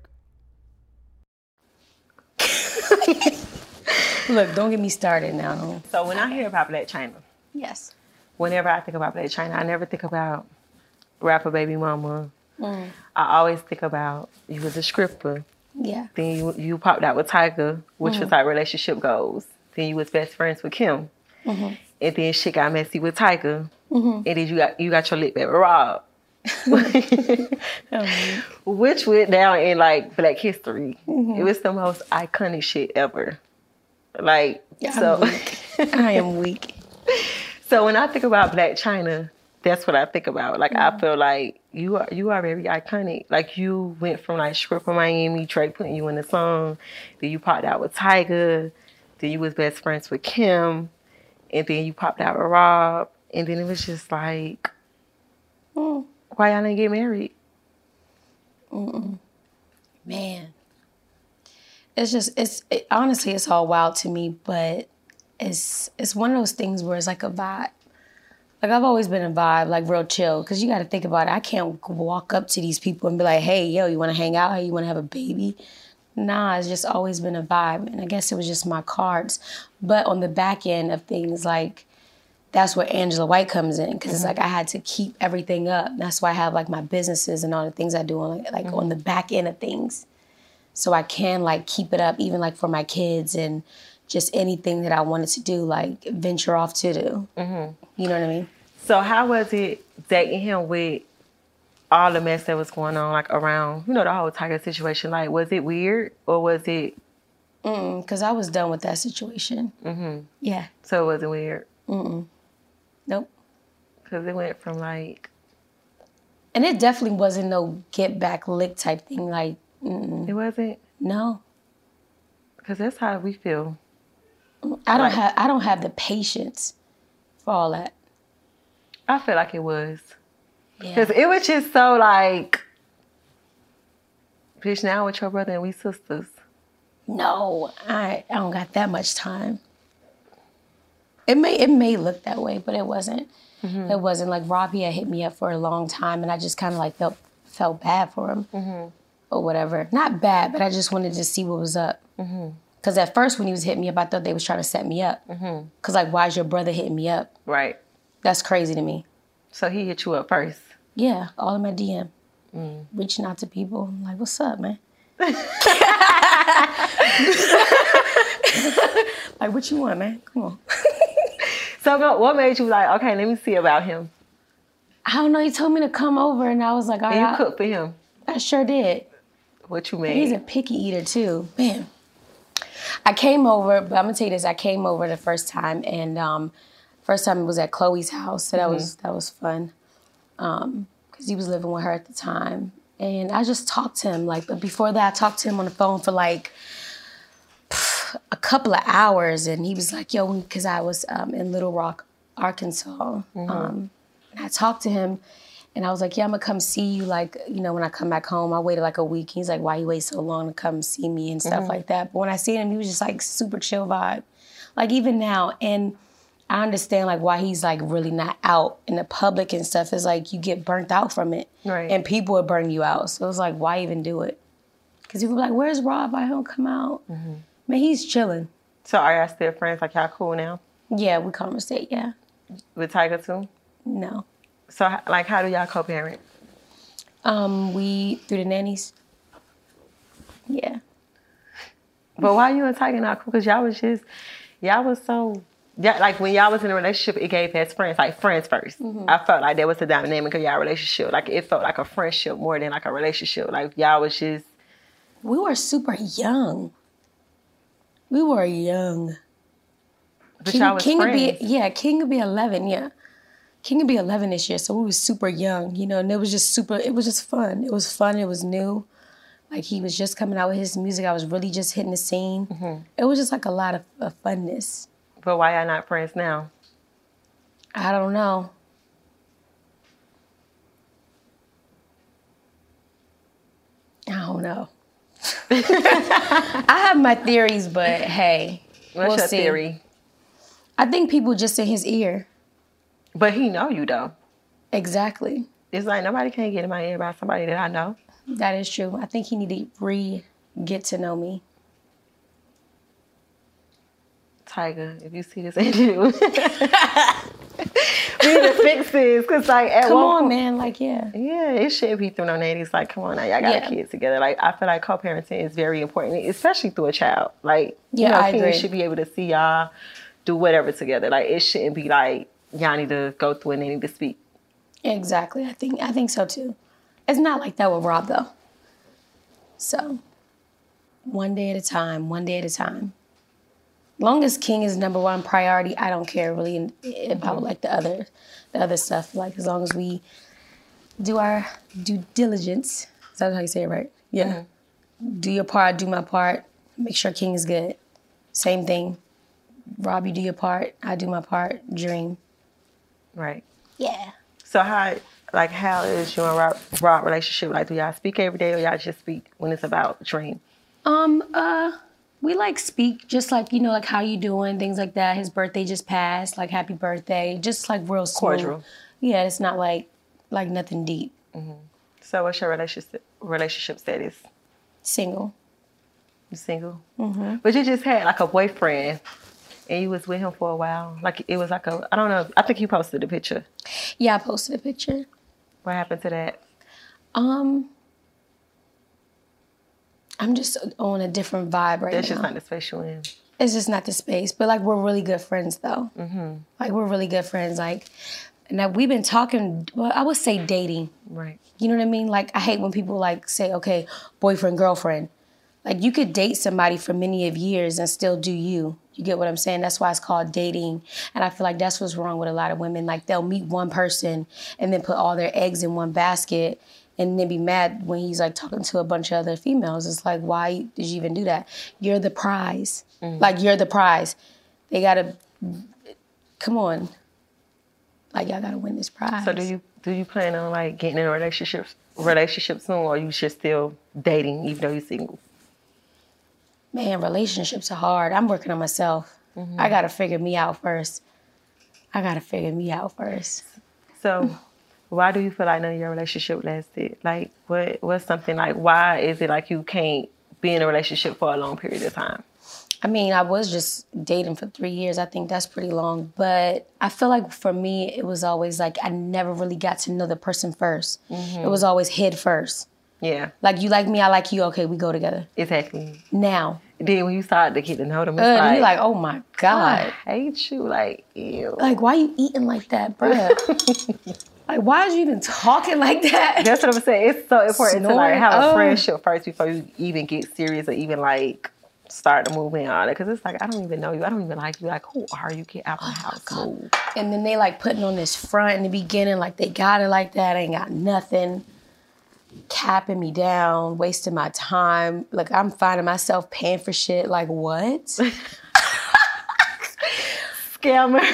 Look, don't get me started now. So when I hear about Blac Chyna. Yes. Whenever I think about Blac Chyna, I never think about rapper Baby Mama. I always think about you was a stripper. Yeah. Then you popped out with Tyga, which was like relationship goals. Then you was best friends with Kim. And then shit got messy with Tyga. And then you got your lip back with Rob. Which went down in like Black history. It was the most iconic shit ever. Like, I am weak. So when I think about Blac Chyna, that's what I think about. Like, I feel like you are very iconic. Like, you went from like Stripper Miami, Drake putting you in the song, then you popped out with Tyga, then you was best friends with Kim, and then you popped out with Rob, and then it was just like, why y'all didn't get married? Man. Honestly, it's all wild to me, but it's one of those things where it's like a vibe. Like, I've always been a vibe, like real chill, because you got to think about it. I can't walk up to these people and be like, hey, yo, you want to hang out? Hey, you want to have a baby? Nah, it's just always been a vibe. And I guess it was just my cards. But on the back end of things, like, that's where Angela White comes in, because it's like I had to keep everything up. That's why I have like my businesses and all the things I do on on the back end of things. So I can like keep it up, even like for my kids and just anything that I wanted to do, like venture off to do. You know what I mean? So how was it dating him with all the mess that was going on, like around, the whole Tiger situation? Like, was it weird or was it? Because I was done with that situation. Mm-hmm. Yeah. So it wasn't weird? Nope. Because it went from like... And it definitely wasn't no get back lick type thing. Like, It wasn't? No. Because that's how we feel. I don't have the patience for all that. I feel like it was. Because it was just so like, bitch, now with your brother and we sisters. No, I don't got that much time. It may look that way, but it wasn't. It wasn't. Like, Robbie had hit me up for a long time, and I just kind of like felt bad for him or whatever. Not bad, but I just wanted to see what was up. Because at first when he was hitting me up, I thought they was trying to set me up. Because like, why is your brother hitting me up? Right. That's crazy to me. So he hit you up first? Yeah, all in my DM. Reaching out to people. I'm like, what's up, man? Like, what you want, man? Come on. So what made you like, okay, let me see about him? I don't know. He told me to come over, and I was like, all right. And you cooked for him? I sure did. What you made? He's a picky eater, too. Man. I came over, but I'm going to tell you this. I came over the first time, and first time it was at Chloe's house, so that was fun. Because he was living with her at the time. And I just talked to him. Like, but before that, I talked to him on the phone for like a couple of hours, and he was like, yo, because I was in Little Rock, Arkansas. And I talked to him, and I was like, yeah, I'm going to come see you, like, when I come back home. I waited like a week. He's like, why you wait so long to come see me and stuff like that? But when I seen him, he was just like super chill vibe. Like, even now, and I understand like why he's like really not out in the public and stuff. Is like you get burnt out from it. Right. And people would burn you out. So it was like, why even do it? Because people were like, where's Rob? Why don't come out? Man, he's chilling. So are y'all still friends? Like, y'all cool now? Yeah, we conversate, yeah. With Tiger too? No. So like, how do y'all co-parent? We through the nannies. Yeah. But why you and Tiger not cool? Because y'all was so... Yeah, like when y'all was in a relationship, it gave as friends, like friends first. I felt like there was a dynamic of y'all relationship. Like it felt like a friendship more than like a relationship. Like y'all was just... We were super young. We were young. But y'all was friends. King would be 11, yeah. King would be 11 this year, so we was super young, and it was just fun. It was fun, it was new. Like he was just coming out with his music. I was really just hitting the scene. It was just like a lot of funness. But why y'all not friends now? I don't know. I don't know. I have my theories, but hey, what's your theory? I think people just in his ear. But he know you though. Exactly. It's like nobody can get in my ear about somebody that I know. That is true. I think he need to get to know me. Tiger, if you see this interview, we need to fix this. Cause like, come on, man, like yeah, it shouldn't be through no nannies. Like, come on, now y'all got a kid together. Like, I feel like co-parenting is very important, especially through a child. Like, I agree. Kids should be able to see y'all do whatever together. Like, it shouldn't be like y'all need to go through a nanny to speak. Exactly, I think so too. It's not like that with Rob though. So, one day at a time. Long as King is number one priority, I don't care really about like the other stuff. Like as long as we do our due diligence. Is that how you say it, right? Yeah. Do your part, do my part. Make sure King is good. Same thing. Rob, you do your part. I do my part. Dream. Right. Yeah. So how is you and Rob relationship? Like, do y'all speak every day or y'all just speak when it's about Dream? We like speak, just like, like how you doing, things like that. His birthday just passed, like happy birthday, just like real smooth. Cordial. Yeah, it's not like nothing deep. So what's your relationship status? Single. You single? But you just had like a boyfriend and you was with him for a while. Like it was like I don't know, I think you posted a picture. Yeah, I posted a picture. What happened to that? I'm just on a different vibe right now. That's just not the space you're in. It's just not the space. But, like, we're really good friends, though. Like, we're really good friends. Like, Now we've been talking, well, I would say dating. Right. You know what I mean? Like, I hate when people like say, okay, boyfriend, girlfriend. Like, you could date somebody for many of years and still do you. You get what I'm saying? That's why it's called dating. And I feel like that's what's wrong with a lot of women. Like, they'll meet one person and then put all their eggs in one basket and then be mad when he's like talking to a bunch of other females. It's like, why did you even do that? You're the prize. Like, you're the prize. They gotta, come on. Like, y'all gotta win this prize. So do you plan on like getting in a relationship soon, or you should still dating even though you're single? Man, relationships are hard. I'm working on myself. I gotta figure me out first. So why do you feel like none of your relationship lasted? Like, what's something like, why is it like you can't be in a relationship for a long period of time? I mean, I was just dating for 3 years. I think that's pretty long. But I feel like for me, it was always like I never really got to know the person first. It was always head first. Yeah. Like, you like me, I like you. Okay, we go together. Exactly. Now. Then when you start to get to know them, it's like, you're like, oh my God. I hate you. Like, ew. Like, why you eating like that, bruh? Like, why is you even talking like that? That's what I'm saying. It's so important to like have a friendship first before you even get serious or even like start to move in on it. Because it's like, I don't even know you. I don't even like you. Like, who are you? Get out of the house. Move. And then they like putting on this front in the beginning, like they got it like that. Ain't got nothing. Capping me down, wasting my time. Like, I'm finding myself paying for shit. Like, what? Scammer.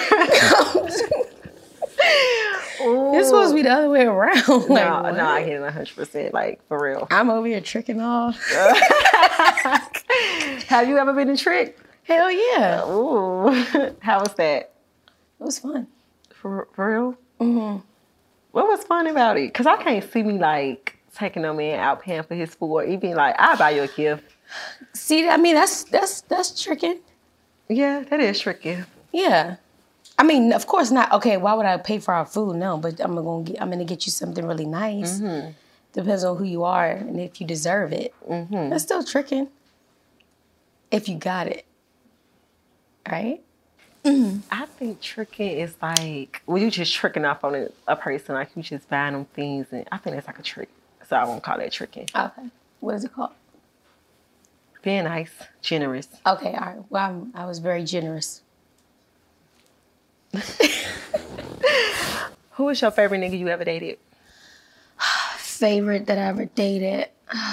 It's supposed to be the other way around. Like, no, I get it 100%. Like, for real. I'm over here tricking off. Have you ever been tricked? Hell yeah. Ooh. How was that? It was fun. For real? Mm-hmm. What was fun about it? Because I can't see me, like, taking no man out paying for his food or even, like, I'll buy you a gift. See, I mean, that's tricking. Yeah, that is tricky. Yeah. I mean, of course not. Okay, why would I pay for our food? No, but I'm gonna get you something really nice. Mm-hmm. Depends on who you are and if you deserve it. Mm-hmm. That's still tricking. If you got it, right? Mm-hmm. I think tricking is like, well, you just tricking off on a person, like you just buying them things, and I think that's like a trick. So I won't call that tricking. Okay, what is it called? Being nice, generous. Okay, all right. Well, I was very generous. Who was your favorite nigga you ever dated? Favorite that I ever dated?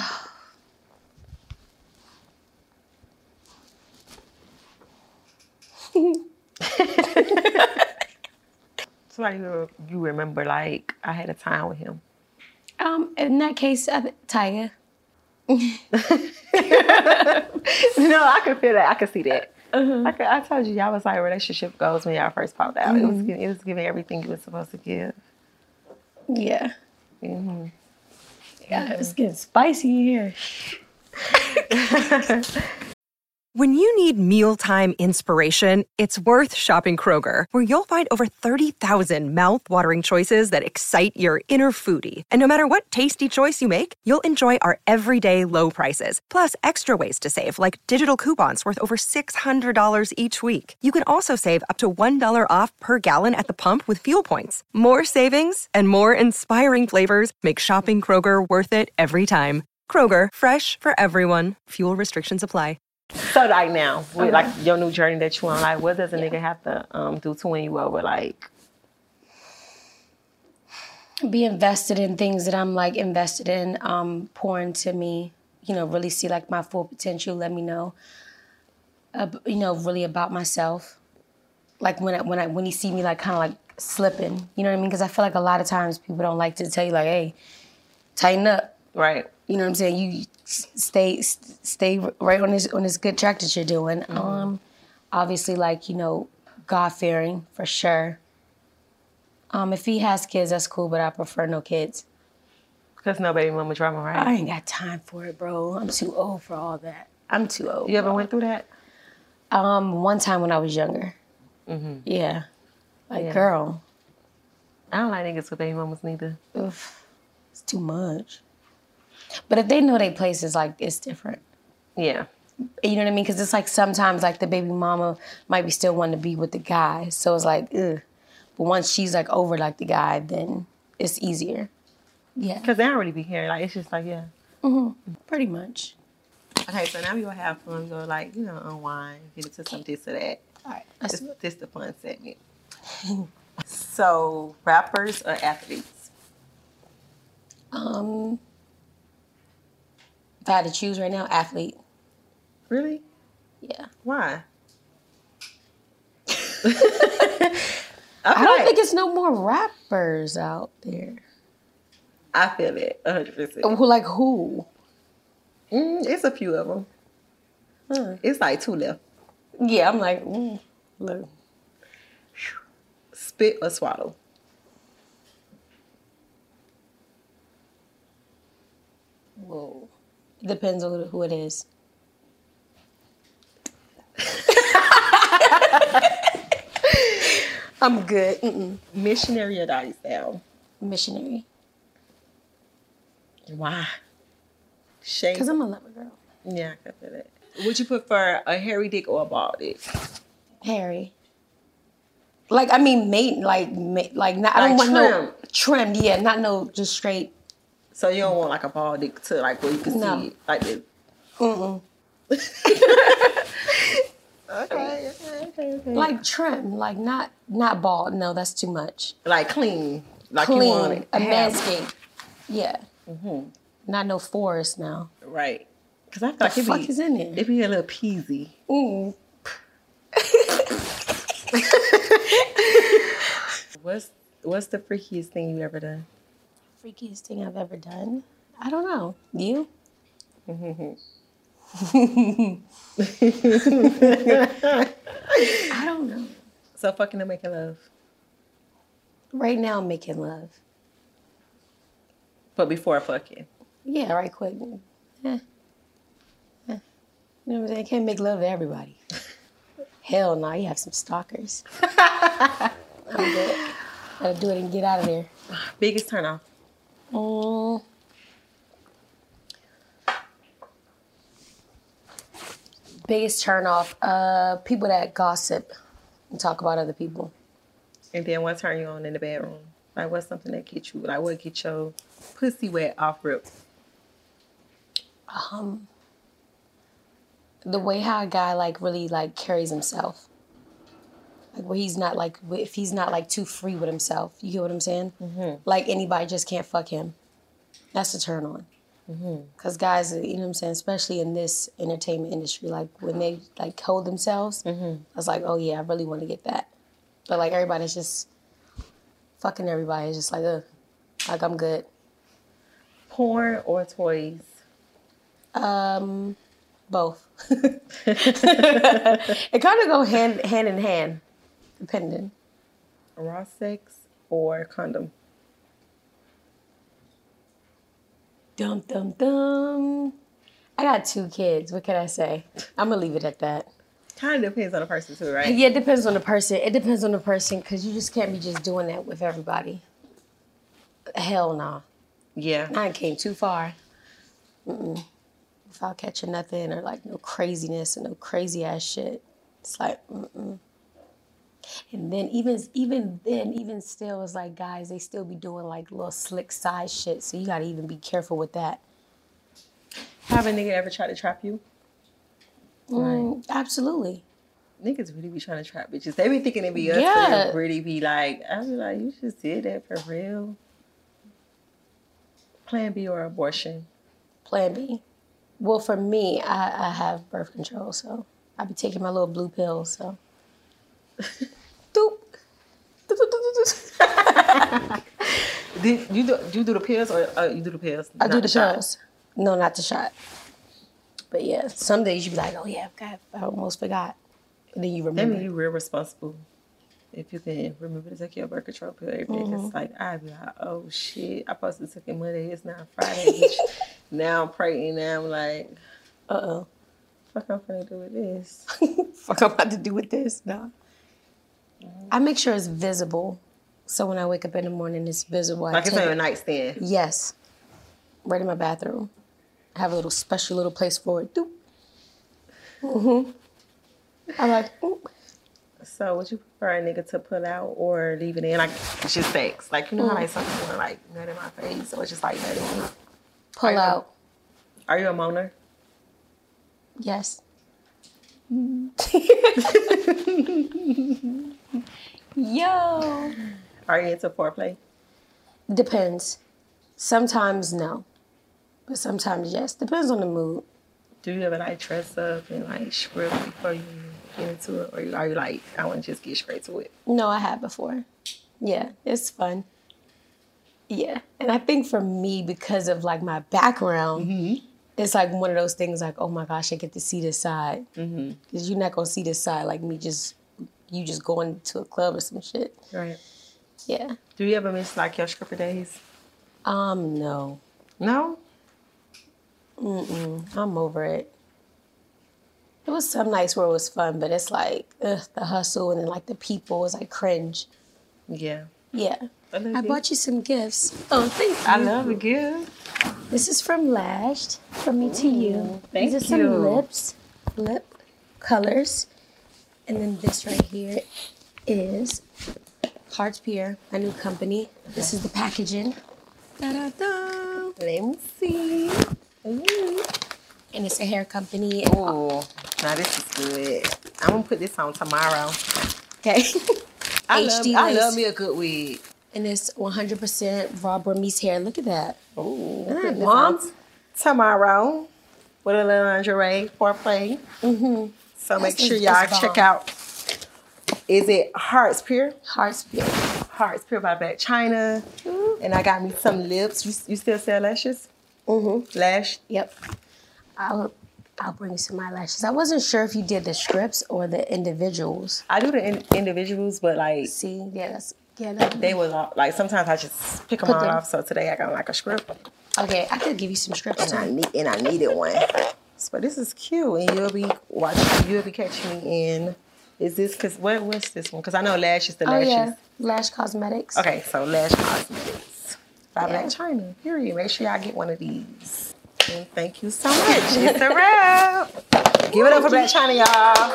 Somebody you remember, like, I had a time with him. In that case, Tiger. No, I could feel that. I could see that. Like I told you, y'all was like relationship goals when y'all first popped out. Mm-hmm. It was giving everything you were supposed to give. Yeah. Mm-hmm. Yeah, it's getting spicy here. When you need mealtime inspiration, it's worth shopping Kroger, where you'll find over 30,000 mouth-watering choices that excite your inner foodie. And no matter what tasty choice you make, you'll enjoy our everyday low prices, plus extra ways to save, like digital coupons worth over $600 each week. You can also save up to $1 off per gallon at the pump with fuel points. More savings and more inspiring flavors make shopping Kroger worth it every time. Kroger, fresh for everyone. Fuel restrictions apply. So like now, with like your new journey that you on, like what does a nigga have to do to win you over? Like, be invested in things that I'm like invested in, pour into me, really see like my full potential, let me know, really about myself. Like when you see me like kind of like slipping, you know what I mean? Because I feel like a lot of times people don't like to tell you like, hey, tighten up. Right. You know what I'm saying? You stay right on this good track that you're doing. Mm-hmm. Obviously, like, God-fearing for sure. If he has kids, that's cool, but I prefer no kids. Because no baby mama drama, right? I ain't got time for it, bro. I'm too old for all that. I'm too old. You ever went through that? One time when I was younger. Mm-hmm. Yeah. Girl. I don't like niggas with baby mamas neither. Oof. It's too much. But if they know their place, it's different. Yeah. You know what I mean? Because it's like sometimes like the baby mama might be still wanting to be with the guy. So it's like, ugh. But once she's like over like the guy, then it's easier. Yeah. Because they don't really be caring. Like, it's just like, yeah. Pretty much. Okay, so now we gonna have fun. We gonna like, unwind, get into some this or that. All right. This the fun segment. So, rappers or athletes? If I had to choose right now, athlete. Really? Yeah. Why? I don't think it's no more rappers out there. I feel it 100%. Like who? It's a few of them. It's like 2 left. Yeah, I'm like, look. Spit or swallow? Whoa. It depends on who it is. I'm good. Missionary or Doggy Style? Missionary. Why? Shame. Because I'm a lover girl. Yeah, I can feel that. Would you prefer a hairy dick or a bald dick? Hairy. Like, I mean, not, I don't want no trimmed. Yeah, not no just straight. So you don't want like a bald dick to like where you can see it like this? Okay. Like trim, like not bald. No, that's too much. Like clean. Like clean, you want it. A manscape. Yeah. Not no forest now. Right. Because I feel like the fuck is in there? It be a little peasy. What's the freakiest thing you ever done? Freakiest thing I've ever done? I don't know. You? I don't know. So fucking or making love? Right now, I'm making love. But before fucking? Yeah, right quick. You know what I'm saying? Can't make love to everybody. Hell no, you have some stalkers. I'm good. Gotta do it and get out of there. Biggest turn off? Biggest turn off? People that gossip and talk about other people. And then what turn you on in the bedroom? Like what's something that gets you, like what get your pussy wet off rip? The way how a guy like really like carries himself. Like where he's not like, if he's not like too free with himself. You get what I'm saying? Like anybody just can't fuck him. That's a turn on. Because guys, you know what I'm saying, especially in this entertainment industry, like when they like hold themselves, I was like, oh yeah, I really want to get that. But like everybody's just fucking everybody. It's just like, like I'm good. Porn or toys? Both. It kind of go hand in hand, depending. Raw sex or condom? Dum, dum, dum. I got 2 kids. What can I say? I'm going to leave it at that. Kind of depends on the person too, right? Yeah, it depends on the person. It depends on the person because you just can't be just doing that with everybody. Hell no. Yeah. I came too far. Without catching nothing or like no craziness and no crazy ass shit. It's like, And then even still, it's like guys, they still be doing like little slick side shit. So you gotta even be careful with that. Have a nigga ever tried to trap you? Absolutely. Niggas really be trying to trap bitches. They be thinking it be us, but it really be like, I be like, you just did that for real. Plan B or abortion? Plan B. Well, for me, I have birth control, so I be taking my little blue pills, so. Doop. You do the pills or you do the pills? I do the pills. No, not the shot. But yeah, some days you be like, oh yeah, God, I almost forgot. And then you remember. That means you real responsible. If you can remember to take your birth control pill every day. It's like, I'd be like, oh shit, I supposed to take it Monday, it's now Friday. Now I'm pregnant, now I'm like, fuck I'm finna do with this. Fuck I'm about to do with this, no. I make sure it's visible. So when I wake up in the morning, it's visible. Like it's on your nightstand? Yes. Right in my bathroom. I have a little special little place for it. Doop. I'm like, So would you for a nigga to pull out or leave it in? Like, it's just sex. Like, you know how like some people want like nut in my face, so it's just like nut in me. Pull out. Are you a moaner? Yes. Yo. Are you into foreplay? Depends. Sometimes no, but sometimes yes. Depends on the mood. Do you ever like dress up and like script before you get into it, or are you like, I want to just get straight to it? No, I have before. Yeah, it's fun. Yeah, and I think for me, because of like my background, it's like one of those things like, oh my gosh, I get to see this side. Because you're not gonna see this side like me you just going to a club or some shit. Right. Yeah. Do you ever miss like your stripper days? No. No? I'm over it. It was some nights where it was fun, but it's like, the hustle and then like the people is like cringe. Yeah. Yeah. I bought you some gifts. Oh, thank you. I love a gift. This is from Lashed, from me to you. Thank These are some lip colors. And then this right here is Hearts Pier, my new company. This is the packaging. Da-da-da. Let me see. Ooh. And it's a hair company. Oh, now this is good. I'm gonna put this on tomorrow. Okay. I love me a good wig. And it's 100% raw Burmese hair. Look at that. Oh, Isn't that Mom, tomorrow with a little lingerie foreplay. So make sure y'all check out. Is it Hearts Pier? Hearts Pier. Hearts Pier by Black China. And I got me some lips. You still sell lashes? Lash? Yep. I'll bring you some eyelashes. I wasn't sure if you did the strips or the individuals. I do the individuals, but like... See, they was all, like, sometimes I just pick them all off. So today I got like a strip. Okay, I could give you some strips too. And I needed one. So this is cute. And you'll be catching me in... Is this, because what's this one? Because I know Lash is the lashes. Yeah. Lash Cosmetics. Okay, so Lash Cosmetics by Black China. Period. Make sure y'all get one of these. And thank you so much. It's a wrap. Give it up for Black China, y'all.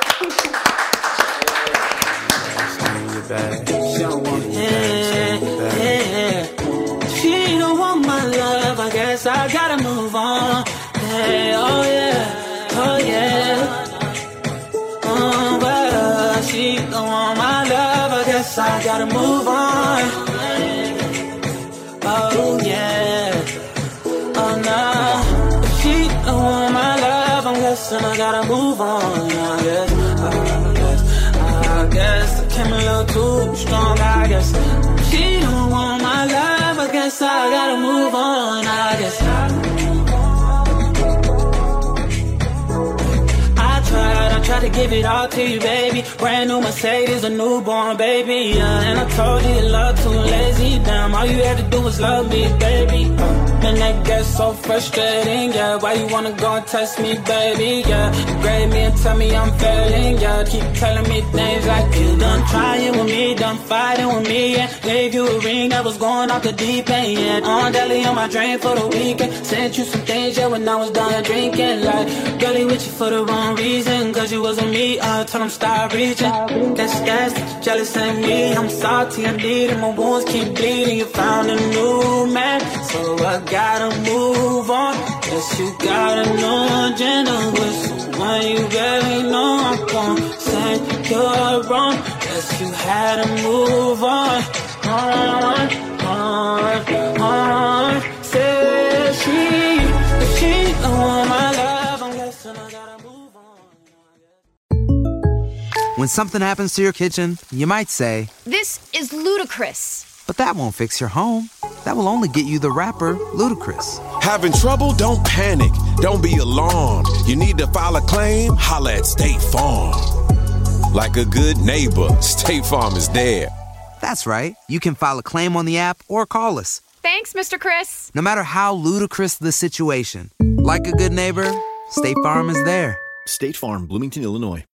She don't want my love. I guess I gotta move on. Hey, oh yeah, oh yeah. But she don't want my love. I guess I gotta move on. Oh yeah, oh no. She don't want my love. I'm guessing I gotta move on. I guess I came a little too strong. I guess she don't want my love. I guess I gotta move on. I guess. I tried to give it all to you, baby. Brand new Mercedes, a newborn baby. And I told you your love too lazy. Damn, all you had to do was love me, baby. And that gets so frustrating, yeah. Why you wanna go and test me, baby, yeah. You grade me and tell me I'm failing, yeah. Keep telling me things like you done trying with me, done fighting with me, yeah. Gave you a ring that was going off the deep end, yeah. On deli on my drain for the weekend. Sent you some things, yeah, when I was done drinking. Like, girlie with you for the wrong reason, cause you wasn't me, I told him stop reaching. That's jealous of me, I'm salty, I need it, my wounds keep bleeding. You found a new man, so I gotta move on. Guess you got a new agenda with someone you barely know. I'm gonna say you're wrong. Guess you had to move on. Say she don't want my love. I'm guessing I gotta move on. When something happens to your kitchen, you might say, "This is ludicrous." But that won't fix your home. That will only get you the rapper, Ludacris. Having trouble? Don't panic. Don't be alarmed. You need to file a claim? Holla at State Farm. Like a good neighbor, State Farm is there. That's right. You can file a claim on the app or call us. Thanks, Mr. Chris. No matter how ludicrous the situation, like a good neighbor, State Farm is there. State Farm, Bloomington, Illinois.